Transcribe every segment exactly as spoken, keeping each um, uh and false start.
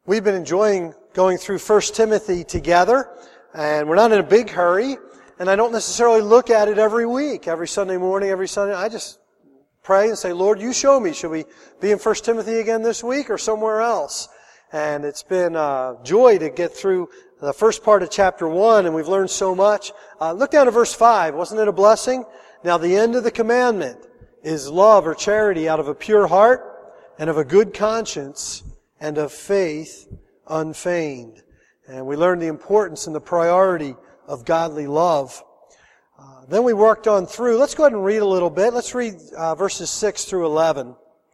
We've been enjoying going through First Timothy together, and we're not in a big hurry, and I don't necessarily look at it every week, every Sunday morning, every Sunday. I just pray and say, Lord, you show me. Should we be in First Timothy again this week or somewhere else? And it's been a joy to get through the first part of chapter one, and we've learned so much. Uh, look down to verse five. Wasn't it a blessing? Now the end of the commandment is love or charity out of a pure heart and of a good conscience and of faith unfeigned. And we learned the importance and the priority of godly love. Uh, then we worked on through. Let's go ahead and read a little bit. Let's read uh, verses six through eleven.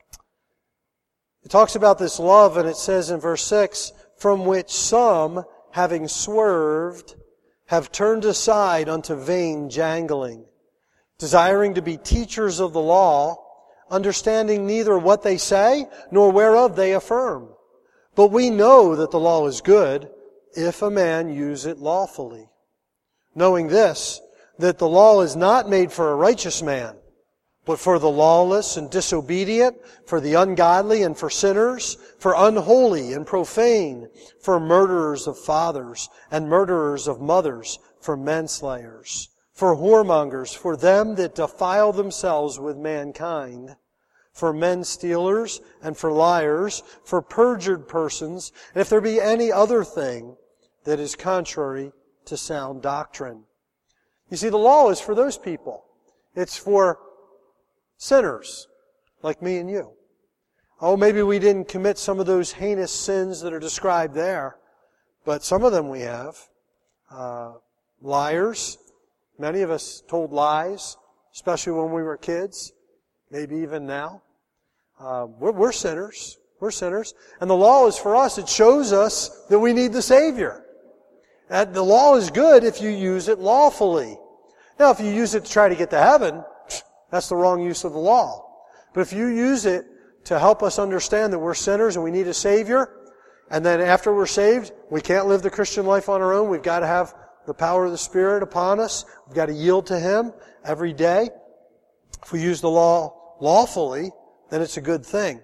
It talks about this love, and it says in verse six, from which some, having swerved, have turned aside unto vain jangling, desiring to be teachers of the law, understanding neither what they say, nor whereof they affirm. But we know that the law is good, if a man use it lawfully. Knowing this, that the law is not made for a righteous man, but for the lawless and disobedient, for the ungodly and for sinners, for unholy and profane, for murderers of fathers and murderers of mothers, for manslayers, for whoremongers, for them that defile themselves with mankind, for men stealers and for liars, for perjured persons, and if there be any other thing that is contrary to sound doctrine. You see, the law is for those people. It's for sinners like me and you. Oh, maybe we didn't commit some of those heinous sins that are described there, but some of them we have. Uh, liars. Many of us told lies, especially when we were kids, maybe even now. Uh, we're, we're sinners. We're sinners. And the law is for us. It shows us that we need the Savior. And the law is good if you use it lawfully. Now, if you use it to try to get to heaven, that's the wrong use of the law. But if you use it to help us understand that we're sinners and we need a Savior, and then after we're saved, we can't live the Christian life on our own. We've got to have the power of the Spirit upon us. We've got to yield to Him every day. If we use the law lawfully, then it's a good thing.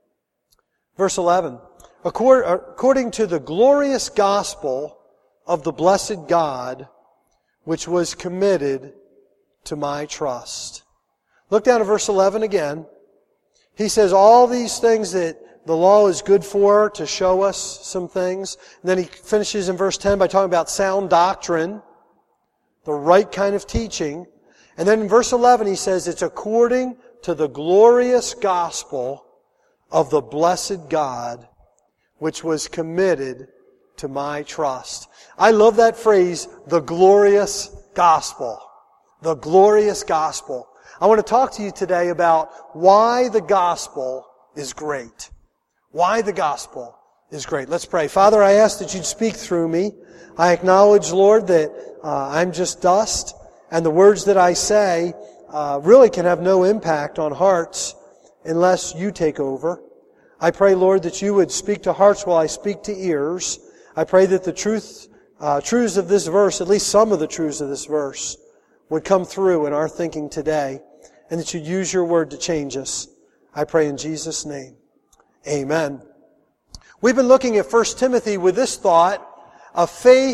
Verse eleven. According to the glorious gospel of the blessed God, which was committed to my trust. Look down at verse eleven again. He says all these things that the law is good for to show us some things. And then he finishes in verse ten by talking about sound doctrine, the right kind of teaching. And then in verse eleven he says it's according to the glorious gospel of the blessed God, which was committed to my trust. I love that phrase, the glorious gospel. The glorious gospel. I want to talk to you today about why the gospel is great. Why the gospel is great. Let's pray. Father, I ask that you'd speak through me. I acknowledge, Lord, that uh, I'm just dust, and the words that I say uh, really can have no impact on hearts unless you take over. I pray, Lord, that you would speak to hearts while I speak to ears. I pray that the truth, uh, truths of this verse, at least some of the truths of this verse, would come through in our thinking today, and that you'd use your word to change us. I pray in Jesus' name. Amen. We've been looking at First Timothy with this thought, a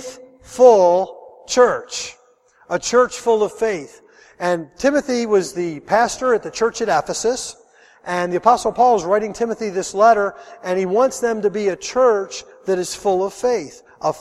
faithful church. A church full of faith. And Timothy was the pastor at the church at Ephesus, and the Apostle Paul is writing Timothy this letter, and he wants them to be a church that is full of faith. A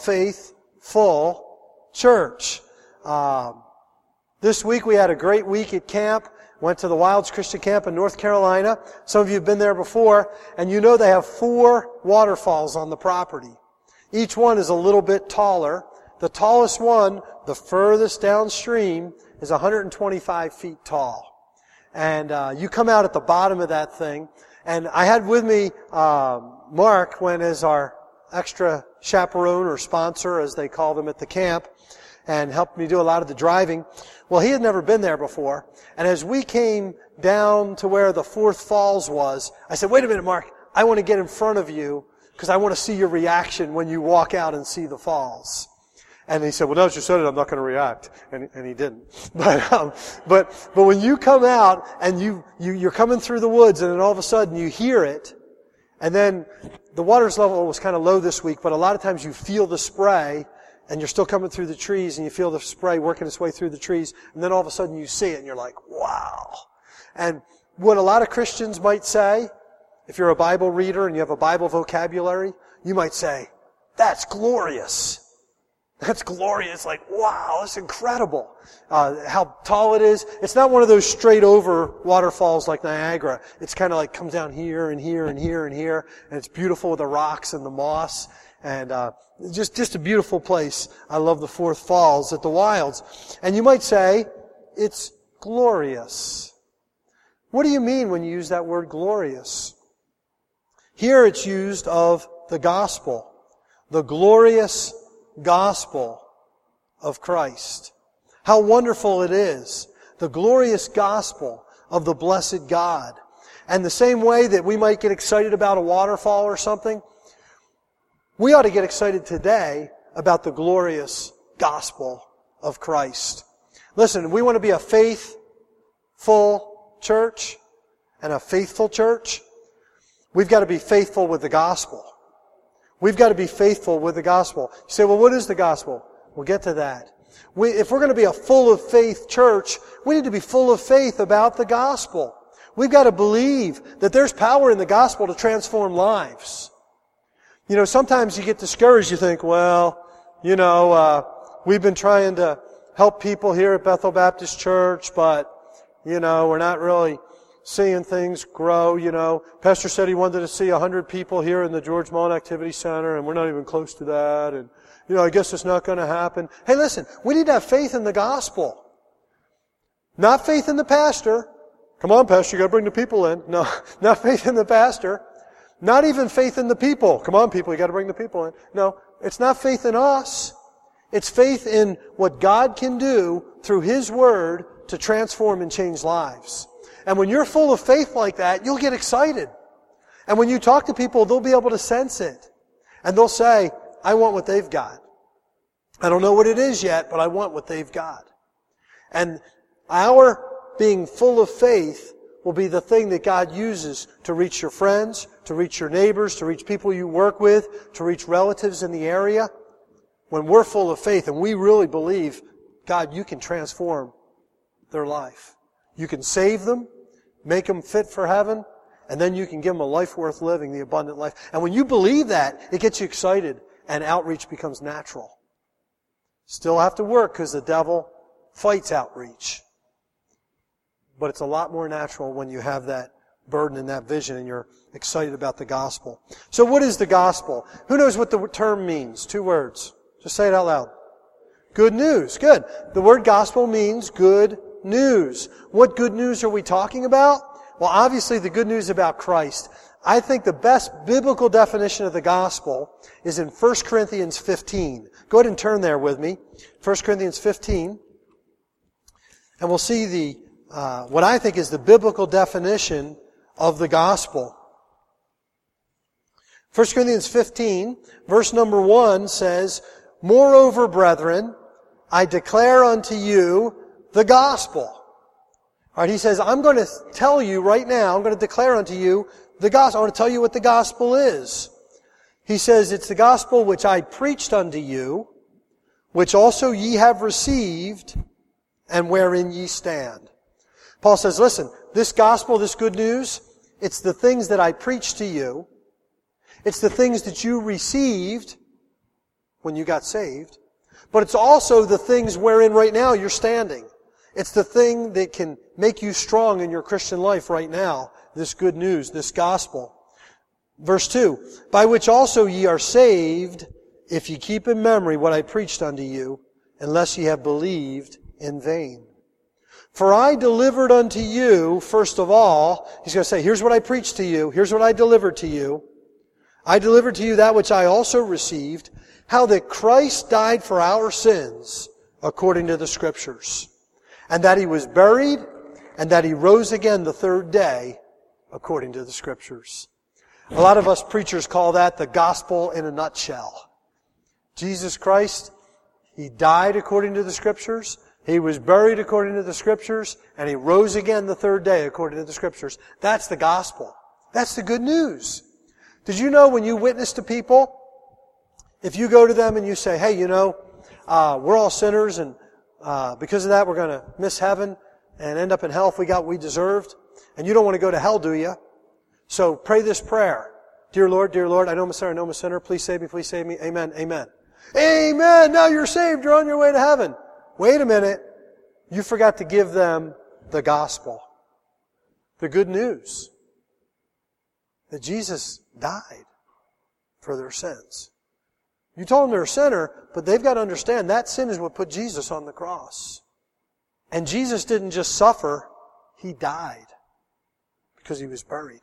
faithful church. Um, this week we had a great week at camp. Went to the Wilds Christian Camp in North Carolina. Some of you have been there before, and you know they have four waterfalls on the property. Each one is a little bit taller. The tallest one, the furthest downstream, is one hundred twenty-five feet tall. And uh, you come out at the bottom of that thing. And I had with me uh, Mark, when as our extra chaperone or sponsor, as they call them at the camp, and helped me do a lot of the driving. Well, he had never been there before. And as we came down to where the fourth falls was, I said, wait a minute, Mark, I want to get in front of you because I want to see your reaction when you walk out and see the falls. And he said, well, now that you said it, I'm not going to react. And, and he didn't. But, um, but, but when you come out and you, you, you're coming through the woods and then all of a sudden you hear it, And then the water's level was kind of low this week, but a lot of times you feel the spray, and you're still coming through the trees, and you feel the spray working its way through the trees, and then all of a sudden you see it, and you're like, wow. And what a lot of Christians might say, if you're a Bible reader and you have a Bible vocabulary, you might say, that's glorious. That's glorious. Like, wow, that's incredible. Uh, how tall it is. It's not one of those straight over waterfalls like Niagara. It's kind of like comes down here and here and here and here. And it's beautiful with the rocks and the moss. And, uh, just, just a beautiful place. I love the Fourth Falls at the Wilds. And you might say, it's glorious. What do you mean when you use that word glorious? Here it's used of the gospel. The glorious gospel of Christ. How wonderful it is. The glorious gospel of the blessed God. And the same way that we might get excited about a waterfall or something, we ought to get excited today about the glorious gospel of Christ. Listen, we want to be a faithful church and a faithful church. We've got to be faithful with the gospel. We've got to be faithful with the gospel. You say, well, what is the gospel? We'll get to that. We, if we're going to be a full of faith church, we need to be full of faith about the gospel. We've got to believe that there's power in the gospel to transform lives. You know, sometimes you get discouraged. You think, well, you know, uh, we've been trying to help people here at Bethel Baptist Church, but, you know, we're not really seeing things grow, you know. Pastor said he wanted to see a hundred people here in the George Mullen Activity Center, and we're not even close to that, and, you know, I guess it's not going to happen. Hey, listen, we need to have faith in the gospel. Not faith in the pastor. Come on, pastor, you got to bring the people in. No, not faith in the pastor. Not even faith in the people. Come on, people, you got to bring the people in. No, it's not faith in us. It's faith in what God can do through His Word to transform and change lives. And when you're full of faith like that, you'll get excited. And when you talk to people, they'll be able to sense it. And they'll say, I want what they've got. I don't know what it is yet, but I want what they've got. And our being full of faith will be the thing that God uses to reach your friends, to reach your neighbors, to reach people you work with, to reach relatives in the area. When we're full of faith and we really believe, God, you can transform their life. You can save them, make them fit for heaven, and then you can give them a life worth living, the abundant life. And when you believe that, it gets you excited, and outreach becomes natural. Still have to work because the devil fights outreach. But it's a lot more natural when you have that burden and that vision and you're excited about the gospel. So what is the gospel? Who knows what the term means? Two words. Just say it out loud. Good news. Good. The word gospel means good news. What good news are we talking about? Well, obviously the good news about Christ. I think the best biblical definition of the gospel is in First Corinthians fifteen. Go ahead and turn there with me. First Corinthians fifteen. And we'll see the uh, what I think is the biblical definition of the gospel. First Corinthians fifteen, verse number one says, Moreover, brethren, I declare unto you the gospel. All right, he says, I'm going to tell you right now, I'm going to declare unto you the gospel. I want to tell you what the gospel is. He says, it's the gospel which I preached unto you, which also ye have received, and wherein ye stand. Paul says, listen, this gospel, this good news, it's the things that I preached to you. It's the things that you received when you got saved. But it's also the things wherein right now you're standing. It's the thing that can make you strong in your Christian life right now, this good news, this gospel. Verse two, by which also ye are saved, if ye keep in memory what I preached unto you, unless ye have believed in vain. For I delivered unto you, first of all, he's going to say, here's what I preached to you, here's what I delivered to you. I delivered to you that which I also received, how that Christ died for our sins, according to the Scriptures, and that He was buried, and that He rose again the third day, according to the Scriptures. A lot of us preachers call that the gospel in a nutshell. Jesus Christ, He died according to the Scriptures, He was buried according to the Scriptures, and He rose again the third day according to the Scriptures. That's the gospel. That's the good news. Did you know when you witness to people, if you go to them and you say, hey, you know, uh, we're all sinners and uh, because of that we're going to miss heaven and end up in hell if we got what we deserved, and you don't want to go to hell, do you? So pray this prayer. Dear Lord, dear Lord, I know I'm a sinner, I know I'm a sinner. Please save me, please save me. Amen, amen. Amen! Now you're saved, you're on your way to heaven. Wait a minute. You forgot to give them the gospel. The good news. That Jesus died for their sins. You told them they're a sinner, but they've got to understand that sin is what put Jesus on the cross. And Jesus didn't just suffer, He died because He was buried.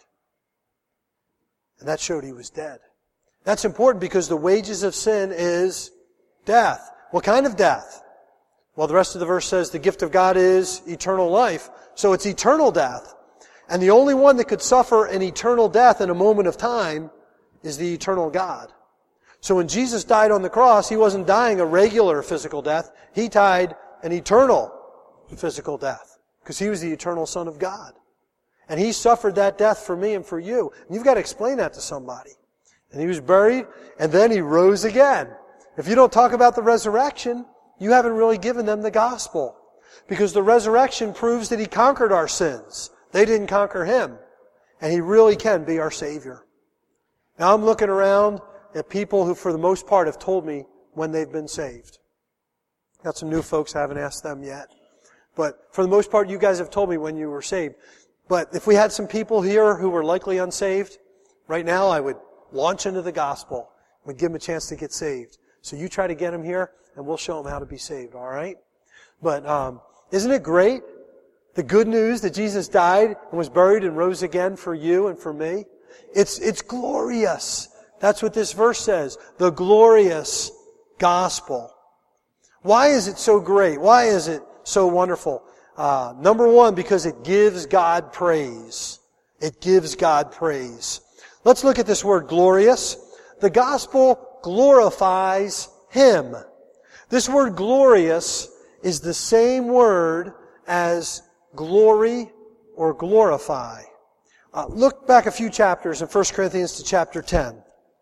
And that showed He was dead. That's important because the wages of sin is death. What kind of death? Well, the rest of the verse says the gift of God is eternal life. So it's eternal death. And the only one that could suffer an eternal death in a moment of time is the eternal God. So when Jesus died on the cross, He wasn't dying a regular physical death. He died an eternal physical death because He was the eternal Son of God. And He suffered that death for me and for you. And you've got to explain that to somebody. And He was buried, and then He rose again. If you don't talk about the resurrection, you haven't really given them the gospel. Because the resurrection proves that He conquered our sins. They didn't conquer Him. And He really can be our Savior. Now I'm looking around at people who for the most part have told me when they've been saved. Got some new folks, I haven't asked them yet. But for the most part, you guys have told me when you were saved. But if we had some people here who were likely unsaved, right now I would launch into the gospel. We'd give them a chance to get saved. So you try to get them here, and we'll show them how to be saved, all right? But um, isn't it great? The good news that Jesus died and was buried and rose again for you and for me. It's, it's glorious. That's what this verse says. The glorious gospel. Why is it so great? Why is it so wonderful? Uh, number one, because it gives God praise. It gives God praise. Let's look at this word glorious. The gospel glorifies Him. This word glorious is the same word as glory or glorify. Uh, look back a few chapters in First Corinthians to chapter ten.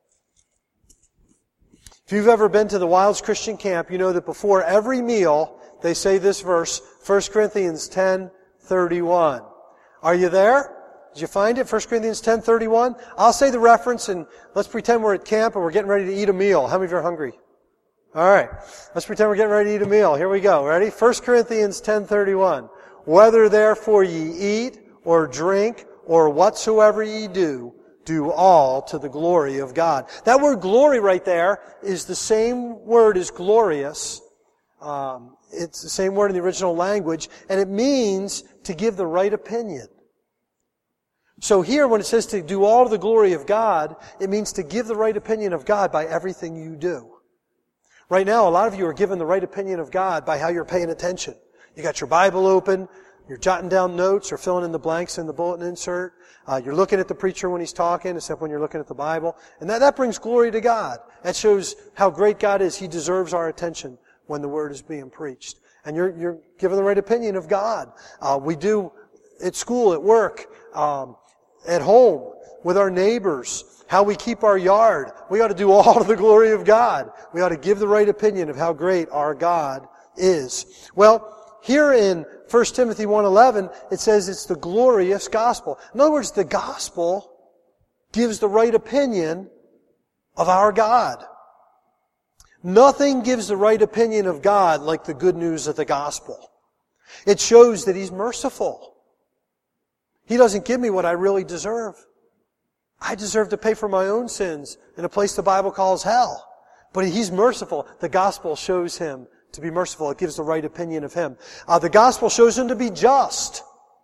If you've ever been to the Wilds Christian Camp, you know that before every meal, they say this verse, First Corinthians ten thirty-one. Are you there? Did you find it? First Corinthians ten thirty-one? I'll say the reference and let's pretend we're at camp and we're getting ready to eat a meal. How many of you are hungry? Alright. Let's pretend we're getting ready to eat a meal. Here we go. Ready? First Corinthians ten thirty-one. Whether therefore ye eat or drink or whatsoever ye do, do all to the glory of God. That word glory right there is the same word as glorious. Um, it's the same word in the original language, and it means to give the right opinion. So here, when it says to do all to the glory of God, it means to give the right opinion of God by everything you do. Right now, a lot of you are given the right opinion of God by how you're paying attention. You got your Bible open, you're jotting down notes or filling in the blanks in the bulletin insert. Uh, you're looking at the preacher when he's talking, except when you're looking at the Bible. And that, that brings glory to God. That shows how great God is. He deserves our attention when the Word is being preached. And you're, you're given the right opinion of God. Uh, we do at school, at work, um, at home, with our neighbors, how we keep our yard. We ought to do all to the glory of God. We ought to give the right opinion of how great our God is. Well, here in First Timothy one eleven, it says it's the glorious gospel. In other words, the gospel gives the right opinion of our God. Nothing gives the right opinion of God like the good news of the gospel. It shows that He's merciful. He doesn't give me what I really deserve. I deserve to pay for my own sins in a place the Bible calls hell. But He's merciful. The gospel shows Him to be merciful. It gives the right opinion of Him. Uh, the gospel shows Him to be just.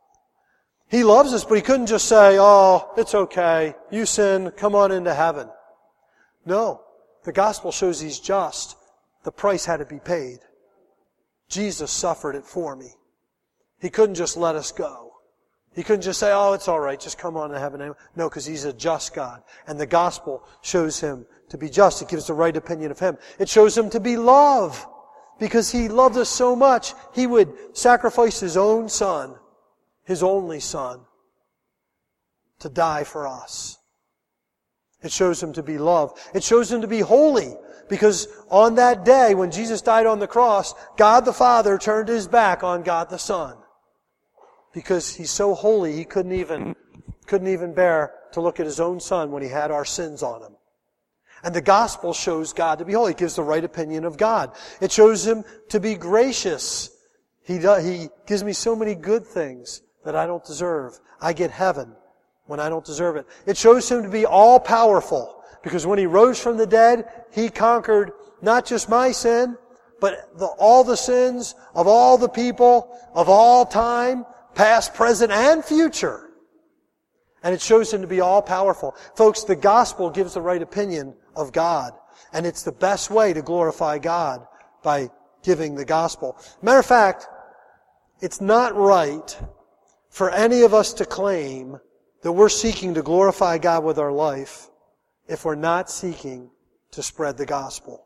He loves us, but He couldn't just say, oh, it's okay. You sin, come on into heaven. No. The gospel shows He's just. The price had to be paid. Jesus suffered it for me. He couldn't just let us go. He couldn't just say, oh, it's all right, just come on to heaven. No, because He's a just God. And the gospel shows Him to be just. It gives the right opinion of Him. It shows Him to be love. Because He loved us so much, He would sacrifice His own Son, His only Son, to die for us. It shows Him to be love. It shows Him to be holy. Because on that day, when Jesus died on the cross, God the Father turned His back on God the Son. Because He's so holy, He couldn't even, couldn't even bear to look at His own Son when He had our sins on Him. And the gospel shows God to be holy. It gives the right opinion of God. It shows Him to be gracious. He, does, he gives me so many good things that I don't deserve. I get heaven when I don't deserve it. It shows Him to be all-powerful. Because when He rose from the dead, He conquered not just my sin, but the, all the sins of all the people of all time, past, present, and future. And it shows Him to be all-powerful. Folks, the gospel gives the right opinion of God. And it's the best way to glorify God, by giving the gospel. Matter of fact, it's not right for any of us to claim that we're seeking to glorify God with our life if we're not seeking to spread the gospel.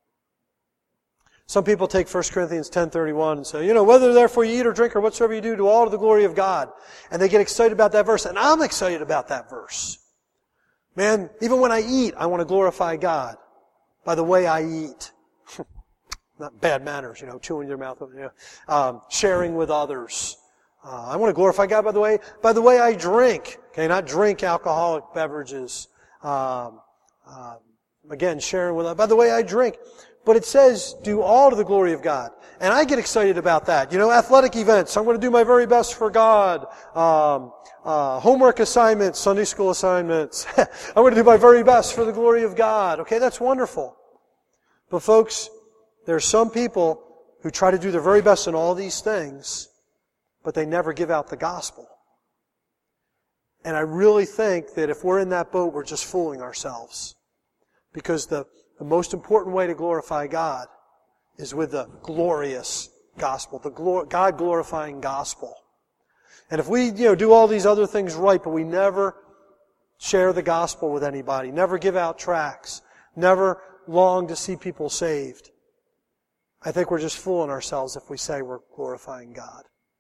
Some people take First Corinthians ten thirty-one and say, you know, whether therefore you eat or drink or whatsoever you do, do all to the glory of God. And they get excited about that verse. And I'm excited about that verse. Man, even when I eat, I want to glorify God by the way I eat. Not bad manners, you know, chewing your mouth, you know, um, sharing with others. Uh, I want to glorify God by the way, by the way I drink. Okay, not drink alcoholic beverages. Um, uh, again, sharing with others. By the way I drink. But it says, do all to the glory of God. And I get excited about that. You know, athletic events. I'm going to do my very best for God. Um, uh, homework assignments, Sunday school assignments. I'm going to do my very best for the glory of God. Okay, that's wonderful. But folks, there are some people who try to do their very best in all these things, but they never give out the gospel. And I really think that if we're in that boat, we're just fooling ourselves. Because the The most important way to glorify God is with the glorious gospel, the glor- God-glorifying gospel. And if we, you know, do all these other things right, but we never share the gospel with anybody, never give out tracts, never long to see people saved, I think we're just fooling ourselves if we say we're glorifying God.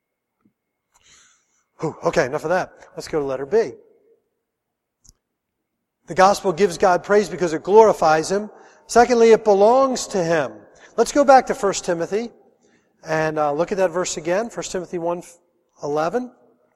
Whew, okay, enough of that. Let's go to letter B. The gospel gives God praise because it glorifies Him. Secondly, it belongs to Him. Let's go back to First Timothy and uh, look at that verse again. First Timothy one eleven.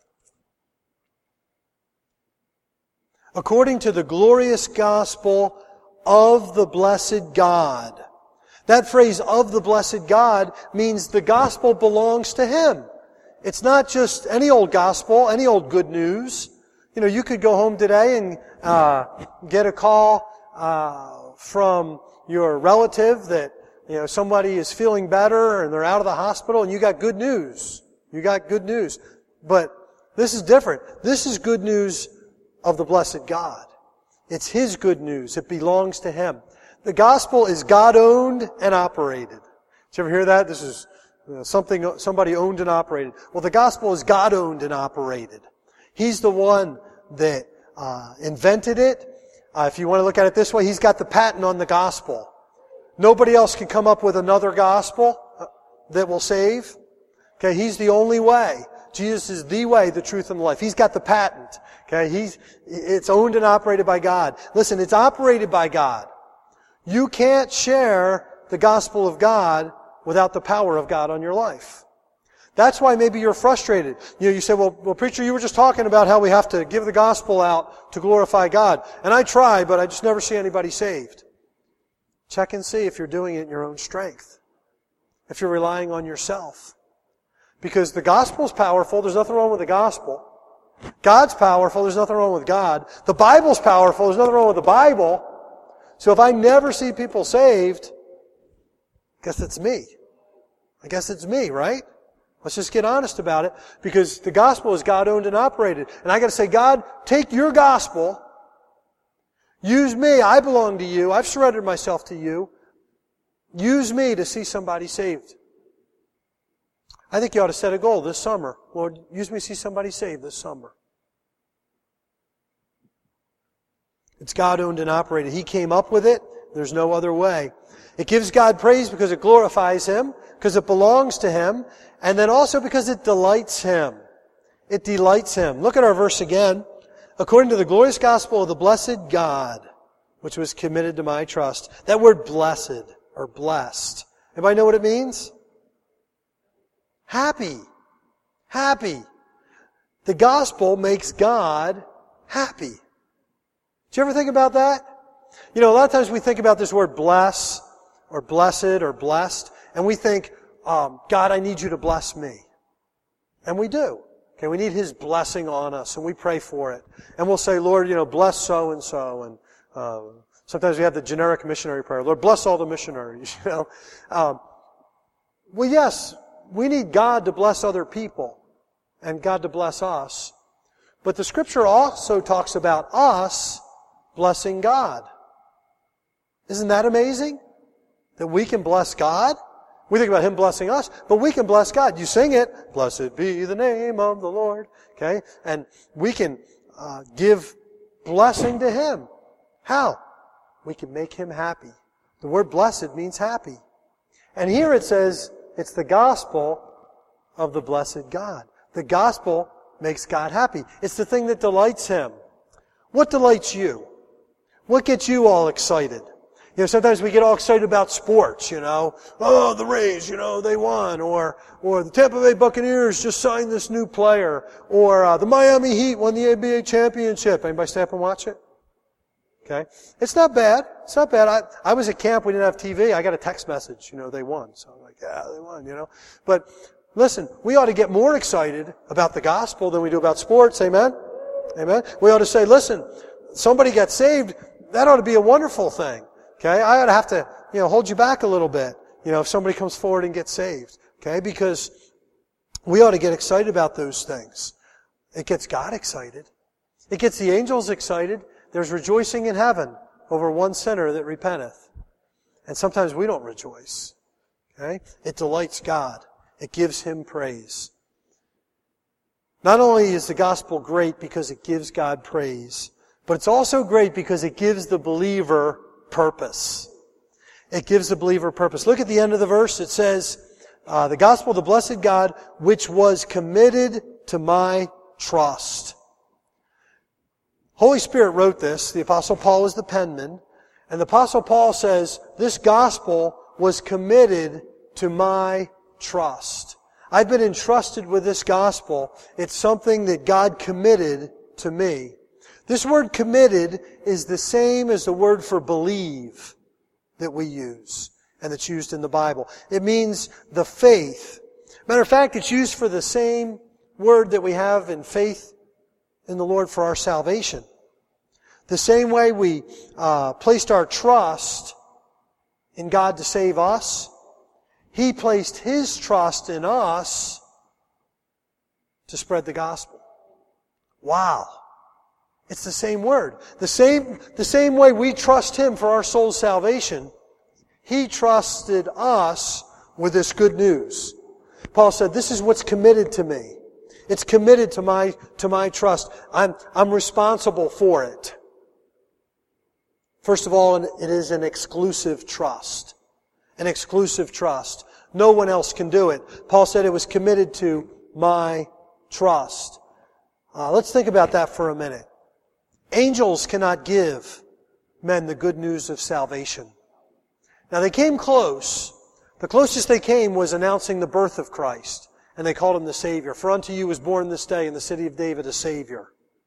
According to the glorious gospel of the blessed God. That phrase, of the blessed God, means the gospel belongs to Him. It's not just any old gospel, any old good news. You know, you could go home today and uh, get a call uh, from your relative that, you know, somebody is feeling better and they're out of the hospital and you got good news. You got good news. But this is different. This is good news of the blessed God. It's His good news. It belongs to Him. The gospel is God-owned and operated. Did you ever hear that? This is uh, something somebody owned and operated. Well, the gospel is God-owned and operated. He's the one that uh, invented it. Uh, if you want to look at it this way, He's got the patent on the gospel. Nobody else can come up with another gospel that will save. Okay, He's the only way. Jesus is the way, the truth, and the life. He's got the patent. Okay, He's it's owned and operated by God. Listen, it's operated by God. You can't share the gospel of God without the power of God on your life. That's why maybe you're frustrated. You know, you say, well, well, preacher, you were just talking about how we have to give the gospel out to glorify God. And I try, but I just never see anybody saved. Check and see if you're doing it in your own strength. If you're relying on yourself. Because the gospel's powerful, there's nothing wrong with the gospel. God's powerful, there's nothing wrong with God. The Bible's powerful, there's nothing wrong with the Bible. So if I never see people saved, I guess it's me. I guess it's me, right? Let's just get honest about it, because the gospel is God-owned and operated. And I got to say, God, take your gospel, use me, I belong to you, I've surrendered myself to you, use me to see somebody saved. I think you ought to set a goal this summer. Lord, use me to see somebody saved this summer. It's God-owned and operated. He came up with it. There's no other way. It gives God praise because it glorifies Him, because it belongs to Him, and then also because it delights Him. It delights Him. Look at our verse again. According to the glorious gospel of the blessed God. which was committed to my trust. That word blessed or blessed. Anybody know what it means? Happy. Happy. The gospel makes God happy. Did you ever think about that? You know, a lot of times we think about this word bless or blessed or blessed, and we think, um, God, I need you to bless me. And we do. Okay, we need His blessing on us, and we pray for it. And we'll say, Lord, you know, bless so-and-so. And uh, sometimes we have the generic missionary prayer. Lord, bless all the missionaries, you know. Um, well, yes, we need God to bless other people and God to bless us. But the Scripture also talks about us blessing God. Isn't that amazing? That we can bless God? We think about Him blessing us, but we can bless God. You sing it, blessed be the name of the Lord. Okay? And we can uh, give blessing to Him. How? We can make Him happy. The word blessed means happy. And here it says, it's the gospel of the blessed God. The gospel makes God happy. It's the thing that delights Him. What delights you? What gets you all excited? You know, sometimes we get all excited about sports, you know. Oh, the Rays, you know, they won. Or, or the Tampa Bay Buccaneers just signed this new player. Or, uh, the Miami Heat won the N B A championship. Anybody stay up and watch it? Okay. It's not bad. It's not bad. I, I was at camp. We didn't have T V. I got a text message, you know, they won. So I'm like, yeah, they won, you know. But listen, we ought to get more excited about the gospel than we do about sports. Amen? Amen? We ought to say, listen, somebody got saved. That ought to be a wonderful thing. Okay, I ought to have to, you know, hold you back a little bit, you know, if somebody comes forward and gets saved. Okay, because we ought to get excited about those things. It gets God excited. It gets the angels excited. There's rejoicing in heaven over one sinner that repenteth. And sometimes we don't rejoice. Okay, it delights God. It gives Him praise. Not only is the gospel great because it gives God praise, but it's also great because it gives the believer purpose. It gives the believer purpose. Look at the end of the verse. It says, uh, the gospel of the blessed God, which was committed to my trust. Holy Spirit wrote this. The Apostle Paul is the penman. And the Apostle Paul says, this gospel was committed to my trust. I've been entrusted with this gospel. It's something that God committed to me. This word committed is the same as the word for believe that we use and that's used in the Bible. It means the faith. Matter of fact, it's used for the same word that we have in faith in the Lord for our salvation. The same way we uh, placed our trust in God to save us, He placed His trust in us to spread the gospel. Wow. It's the same word. The same, the same way we trust Him for our soul's salvation, He trusted us with this good news. Paul said, this is what's committed to me. It's committed to my, to my trust. I'm, I'm responsible for it. First of all, it is an exclusive trust. An exclusive trust. No one else can do it. Paul said it was committed to my trust. Uh, let's think about that for a minute. Angels cannot give men the good news of salvation. Now they came close. The closest they came was announcing the birth of Christ. And they called Him the Savior. For unto you was born this day in the city of David a Savior.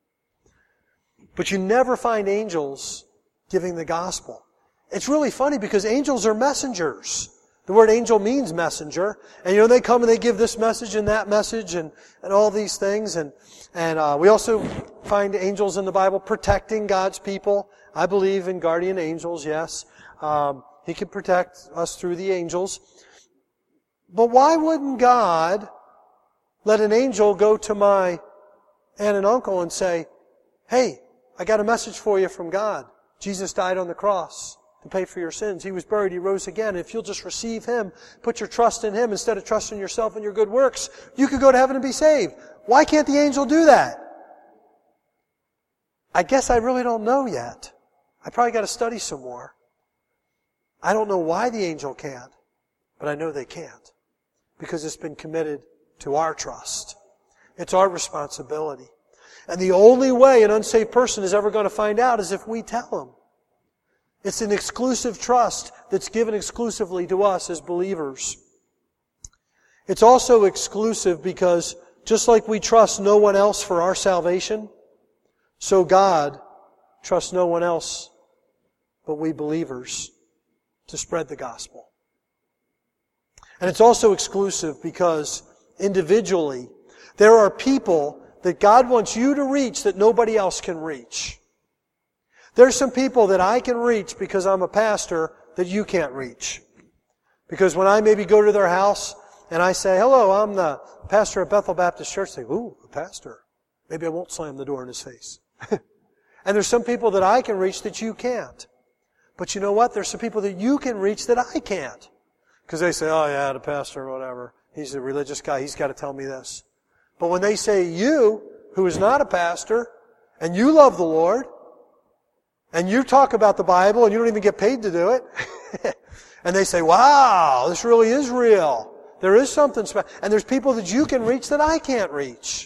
But you never find angels giving the gospel. It's really funny because angels are messengers. The word angel means messenger. And you know, they come and they give this message and that message and, and all these things. And, and uh, we also find angels in the Bible protecting God's people. I believe in guardian angels, yes. Um, he can protect us through the angels. But why wouldn't God let an angel go to my aunt and uncle and say, hey, I got a message for you from God. Jesus died on the cross to pay for your sins. He was buried. He rose again. If you'll just receive Him, put your trust in Him instead of trusting yourself and your good works, you could go to heaven and be saved. Why can't the angel do that? I guess I really don't know yet. I probably got to study some more. I don't know why the angel can't, but I know they can't. Because it's been committed to our trust. It's our responsibility. And the only way an unsaved person is ever going to find out is if we tell them. It's an exclusive trust that's given exclusively to us as believers. It's also exclusive because just like we trust no one else for our salvation, so God trusts no one else but we believers to spread the gospel. And it's also exclusive because individually, there are people that God wants you to reach that nobody else can reach. There's some people that I can reach because I'm a pastor that you can't reach. Because when I maybe go to their house and I say, hello, I'm the pastor at Bethel Baptist Church, they say, ooh, a pastor. Maybe I won't slam the door in his face. And there's some people that I can reach that you can't. But you know what? There's some people that you can reach that I can't. Because they say, oh yeah, the pastor, whatever. He's a religious guy. He's got to tell me this. But when they say you, who is not a pastor, and you love the Lord, and you talk about the Bible, and you don't even get paid to do it, and they say, wow, this really is real. There is something special. And there's people that you can reach that I can't reach.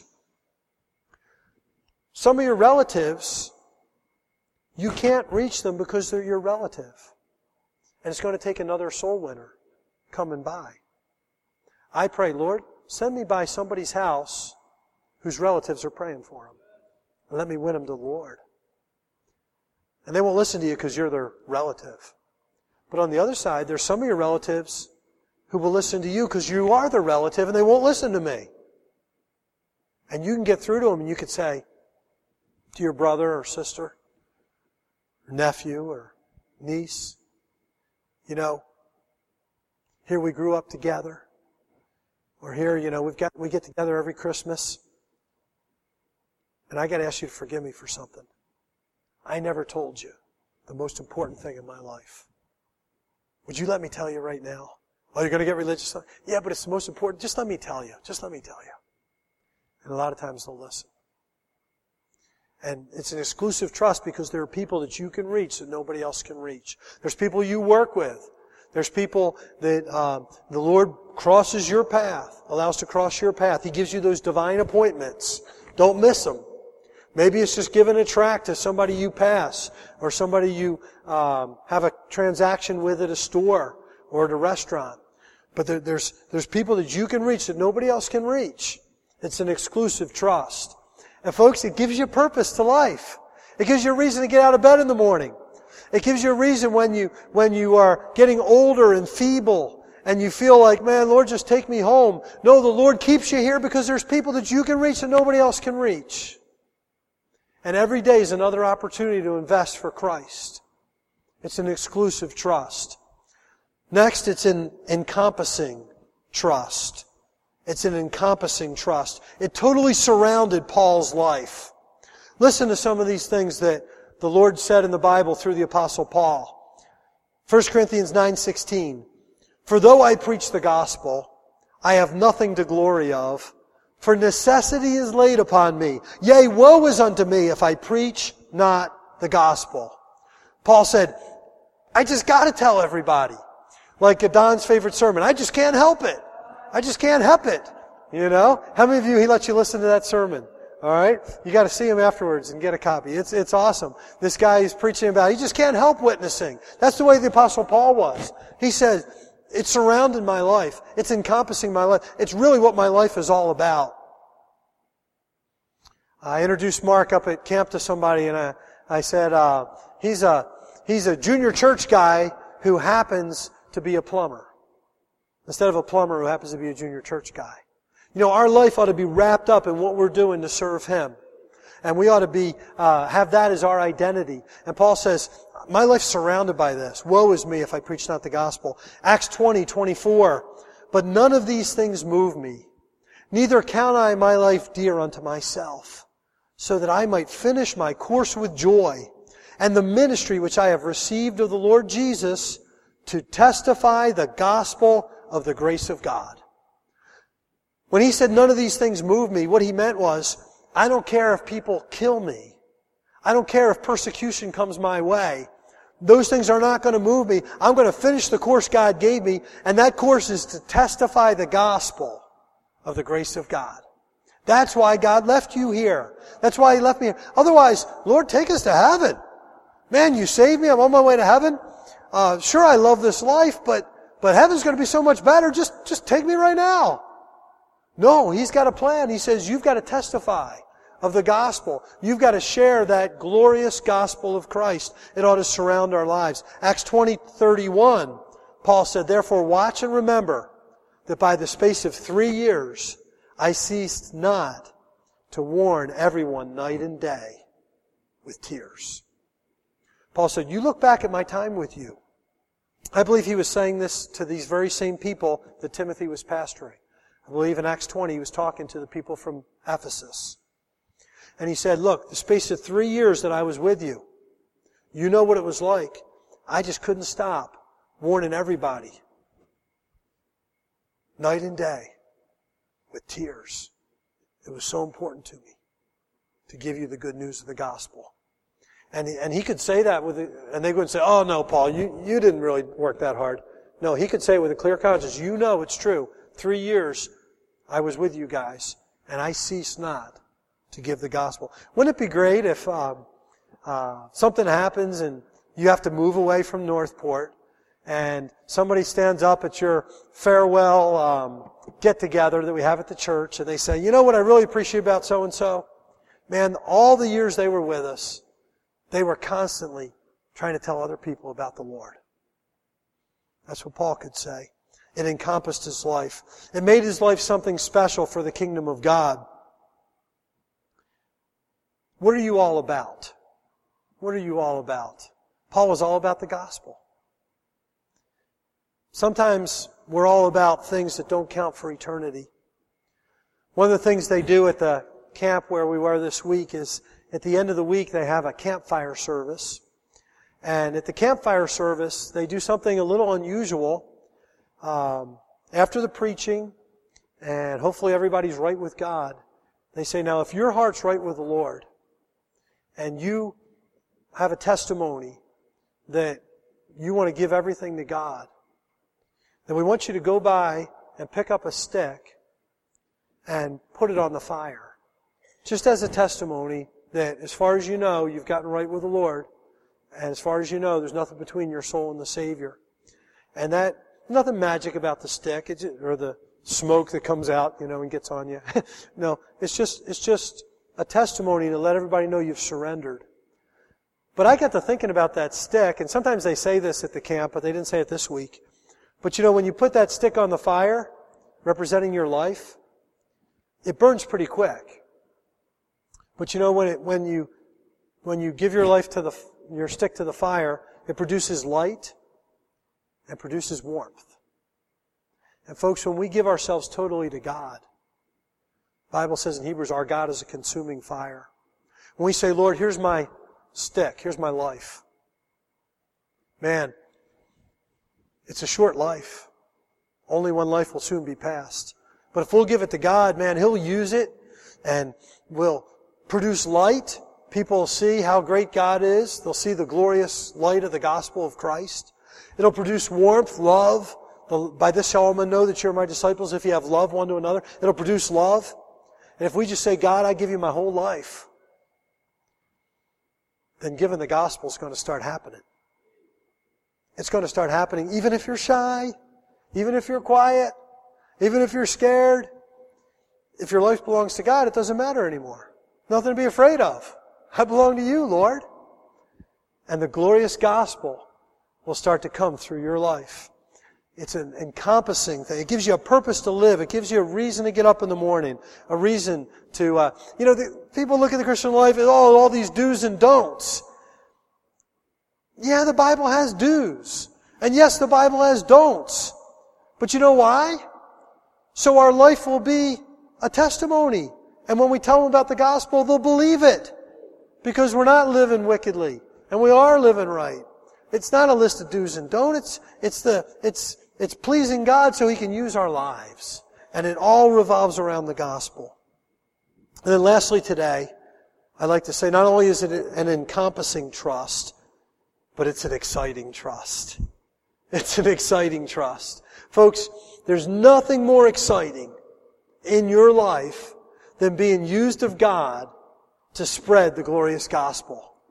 Some of your relatives, you can't reach them because they're your relative. And it's going to take another soul winner coming by. I pray, Lord, send me by somebody's house whose relatives are praying for them. And let me win them to the Lord. And they won't listen to you because you're their relative. But on the other side, there's some of your relatives who will listen to you because you are their relative and they won't listen to me. And you can get through to them and you could say to your brother or sister, or nephew or niece, you know, here we grew up together. Or here, you know, we've got we get together every Christmas. And I got to ask you to forgive me for something. I never told you the most important thing in my life. Would you let me tell you right now? Oh, you're going to get religious? Yeah, but it's the most important. Just let me tell you. Just let me tell you. And a lot of times they'll listen. And it's an exclusive trust because there are people that you can reach that nobody else can reach. There's people you work with. There's people that uh, the Lord crosses your path, allows to cross your path. He gives you those divine appointments. Don't miss them. Maybe it's just giving a tract to somebody you pass or somebody you um, have a transaction with at a store or at a restaurant. But there, there's there's people that you can reach that nobody else can reach. It's an exclusive trust. And folks, it gives you purpose to life. It gives you a reason to get out of bed in the morning. It gives you a reason when you when you are getting older and feeble and you feel like, man, Lord, just take me home. No, the Lord keeps you here because there's people that you can reach that nobody else can reach. And every day is another opportunity to invest for Christ. It's an exclusive trust. Next, it's an encompassing trust. It's an encompassing trust. It totally surrounded Paul's life. Listen to some of these things that the Lord said in the Bible through the Apostle Paul. First Corinthians nine sixteen. For though I preach the gospel, I have nothing to glory of, for necessity is laid upon me. Yea, woe is unto me if I preach not the gospel. Paul said, I just gotta tell everybody. Like Don's favorite sermon, I just can't help it. I just can't help it. You know? How many of you, he lets you listen to that sermon? Alright? You gotta see him afterwards and get a copy. It's, it's awesome. This guy he's preaching about, he just can't help witnessing. That's the way the Apostle Paul was. He said, it's surrounding my life. It's encompassing my life. It's really what my life is all about. I introduced Mark up at camp to somebody and I, I said, uh, he's a, he's a junior church guy who happens to be a plumber. Instead of a plumber who happens to be a junior church guy. You know, our life ought to be wrapped up in what we're doing to serve Him. And we ought to be, uh, have that as our identity. And Paul says, my life's surrounded by this. Woe is me if I preach not the gospel. Acts twenty twenty-four. But none of these things move me. Neither count I my life dear unto myself, so that I might finish my course with joy, and the ministry which I have received of the Lord Jesus, to testify the gospel of the grace of God. When he said none of these things move me, what he meant was, I don't care if people kill me. I don't care if persecution comes my way. Those things are not going to move me. I'm going to finish the course God gave me, and that course is to testify the gospel of the grace of God. That's why God left you here. That's why He left me here. Otherwise, Lord, take us to heaven. Man, you saved me. I'm on my way to heaven. Uh, sure, I love this life, but, but heaven's going to be so much better. Just, just take me right now. No, He's got a plan. He says, you've got to testify of the gospel. You've got to share that glorious gospel of Christ. It ought to surround our lives. Acts twenty thirty-one, Paul said, therefore watch and remember that by the space of three years I ceased not to warn everyone night and day with tears. Paul said, you look back at my time with you. I believe he was saying this to these very same people that Timothy was pastoring. I believe in Acts twenty he was talking to the people from Ephesus. And he said, look, the space of three years that I was with you, you know what it was like. I just couldn't stop warning everybody night and day with tears. It was so important to me to give you the good news of the gospel. And he, and he could say that with, a, and they would say, oh no, Paul, you, you didn't really work that hard. No, he could say it with a clear conscience, you know it's true. Three years I was with you guys, and I ceased not to give the gospel. Wouldn't it be great if um, uh, something happens and you have to move away from Northport, and somebody stands up at your farewell um, get-together that we have at the church, and they say, you know what I really appreciate about so-and-so? Man, all the years they were with us, they were constantly trying to tell other people about the Lord. That's what Paul could say. It encompassed his life. It made his life something special for the kingdom of God. What are you all about? What are you all about? Paul was all about the gospel. Sometimes we're all about things that don't count for eternity. One of the things they do at the camp where we were this week is at the end of the week they have a campfire service. And at the campfire service they do something a little unusual. Um, after the preaching, and hopefully everybody's right with God, they say, now if your heart's right with the Lord, and you have a testimony that you want to give everything to God, then we want you to go by and pick up a stick and put it on the fire. Just as a testimony that as far as you know, you've gotten right with the Lord, and as far as you know, there's nothing between your soul and the Savior. And that, nothing magic about the stick, it's, or the smoke that comes out, you know, and gets on you. No, it's just, it's just a testimony to let everybody know you've surrendered. But I got to thinking about that stick, and sometimes they say this at the camp, but they didn't say it this week. But you know, when you put that stick on the fire, representing your life, it burns pretty quick. But you know, when it, when you, when you give your life to the, your stick to the fire, it produces light and produces warmth. And folks, when we give ourselves totally to God, the Bible says in Hebrews, our God is a consuming fire. When we say, Lord, here's my stick, here's my life. Man, it's a short life. Only one life will soon be passed. But if we'll give it to God, man, He'll use it and will produce light. People will see how great God is. They'll see the glorious light of the gospel of Christ. It'll produce warmth, love. By this shall all men know that you're my disciples if you have love one to another. It'll produce love. And if we just say, God, I give you my whole life, then giving the gospel is going to start happening. It's going to start happening even if you're shy, even if you're quiet, even if you're scared. If your life belongs to God, it doesn't matter anymore. Nothing to be afraid of. I belong to you, Lord. And the glorious gospel will start to come through your life. It's an encompassing thing. It gives you a purpose to live. It gives you a reason to get up in the morning. A reason to, uh, you know, the, people look at the Christian life as, oh, all these do's and don'ts. Yeah, the Bible has do's. And yes, the Bible has don'ts. But you know why? So our life will be a testimony. And when we tell them about the gospel, they'll believe it. Because we're not living wickedly. And we are living right. It's not a list of do's and don'ts. It's the, it's, it's pleasing God so He can use our lives. And it all revolves around the gospel. And then lastly today, I'd like to say not only is it an encompassing trust, but it's an exciting trust. It's an exciting trust. Folks, there's nothing more exciting in your life than being used of God to spread the glorious gospel.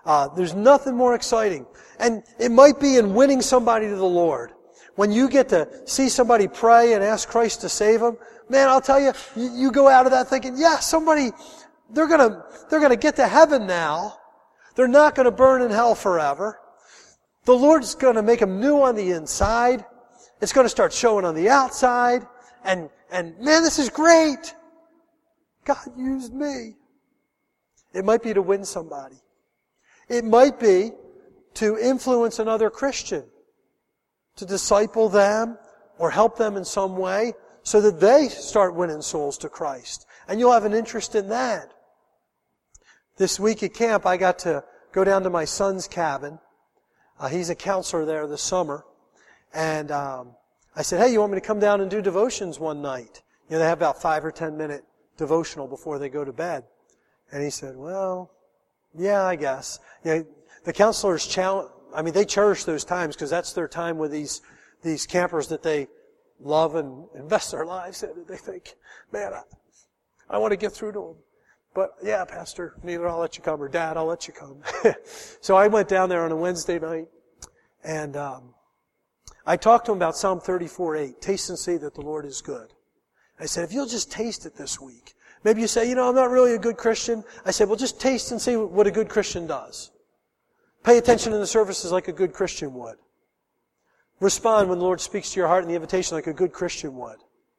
Uh, there's nothing more exciting. And it might be in winning somebody to the Lord. When you get to see somebody pray and ask Christ to save them, man, I'll tell you, you, you go out of that thinking, yeah, somebody, they're gonna, they're gonna get to heaven now. They're not gonna burn in hell forever. The Lord's gonna make them new on the inside. It's gonna start showing on the outside. And, and man, this is great. God used me. It might be to win somebody. It might be to influence another Christian, to disciple them or help them in some way so that they start winning souls to Christ. And you'll have an interest in that. This week at camp, I got to go down to my son's cabin. Uh, he's a counselor there this summer. And um, I said, hey, you want me to come down and do devotions one night? You know, they have about five or ten minute devotional before they go to bed. And he said, well, yeah, I guess. You know, the counselors challenge, I mean, they cherish those times because that's their time with these, these campers that they love and invest their lives in. They think, man, I, I want to get through to them. But yeah, Pastor, neither I'll let you come, or Dad, I'll let you come. So I went down there on a Wednesday night, and um, I talked to him about Psalm thirty-four eight, taste and see that the Lord is good. I said, if you'll just taste it this week. Maybe you say, you know, I'm not really a good Christian. I said, well, just taste and see what a good Christian does. Pay attention in the services like a good Christian would. Respond when the Lord speaks to your heart in the invitation like a good Christian would.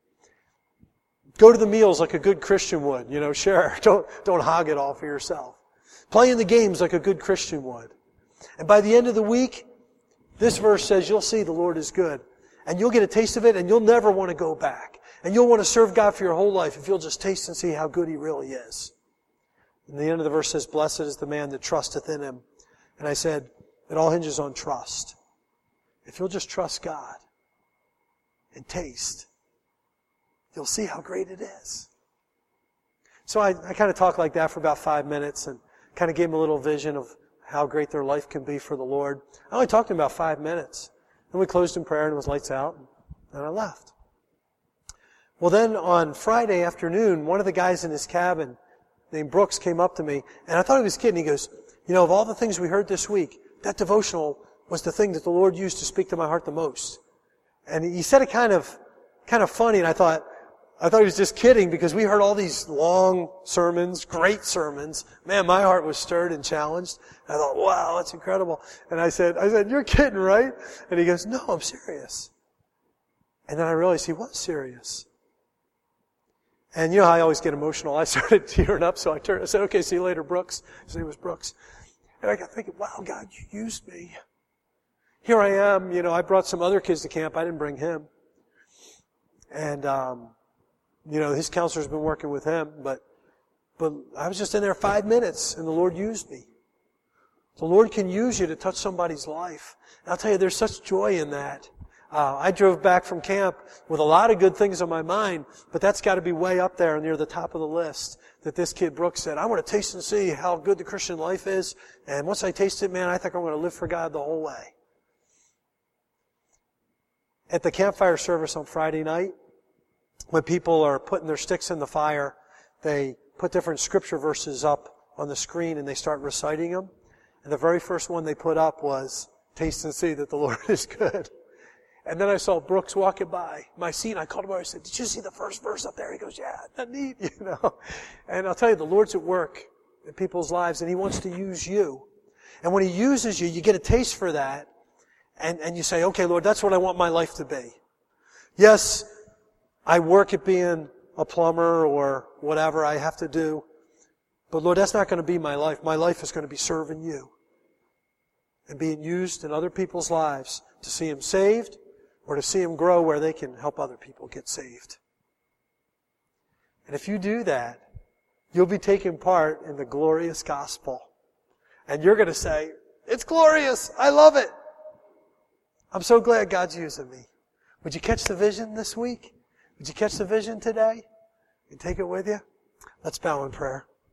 Go to the meals like a good Christian would. You know, share. Don't, don't hog it all for yourself. Play in the games like a good Christian would. And by the end of the week, this verse says you'll see the Lord is good. And you'll get a taste of it and you'll never want to go back. And you'll want to serve God for your whole life if you'll just taste and see how good He really is. And the end of the verse says, blessed is the man that trusteth in Him. And I said, it all hinges on trust. If you'll just trust God and taste, you'll see how great it is. So I, I kind of talked like that for about five minutes and kind of gave them a little vision of how great their life can be for the Lord. I only talked to them about five minutes. Then we closed in prayer and it was lights out, and I left. Well, then on Friday afternoon, one of the guys in his cabin named Brooks came up to me, and I thought he was kidding. He goes, you know, of all the things we heard this week, that devotional was the thing that the Lord used to speak to my heart the most. And he said it kind of, kind of funny, and I thought, I thought he was just kidding because we heard all these long sermons, great sermons. Man, my heart was stirred and challenged. I thought, wow, that's incredible. And I said, I said, you're kidding, right? And he goes, no, I'm serious. And then I realized he was serious. And you know how I always get emotional. I started tearing up, so I turned. I said, okay, see you later, Brooks. His name was Brooks. And I got thinking, wow, God, you used me. Here I am. You know, I brought some other kids to camp. I didn't bring him. And, um, you know, his counselor's been working with him, but, but I was just in there five minutes, and the Lord used me. The Lord can use you to touch somebody's life. And I'll tell you, there's such joy in that. Uh, I drove back from camp with a lot of good things on my mind, but that's got to be way up there near the top of the list. That this kid Brooks said, I want to taste and see how good the Christian life is, and once I taste it, man, I think I'm going to live for God the whole way. At the campfire service on Friday night, when people are putting their sticks in the fire, they put different scripture verses up on the screen and they start reciting them. And the very first one they put up was, taste and see that the Lord is good. And then I saw Brooks walking by my seat, and I called him over. I said, did you see the first verse up there? He goes, yeah, isn't that neat? You know. And I'll tell you, the Lord's at work in people's lives, and He wants to use you. And when He uses you, you get a taste for that, and, and you say, okay, Lord, that's what I want my life to be. Yes, I work at being a plumber or whatever I have to do, but Lord, that's not going to be my life. My life is going to be serving You and being used in other people's lives to see them saved, or to see them grow where they can help other people get saved. And if you do that, you'll be taking part in the glorious gospel. And you're going to say, it's glorious. I love it. I'm so glad God's using me. Would you catch the vision this week? Would you catch the vision today and take it with you? Let's bow in prayer.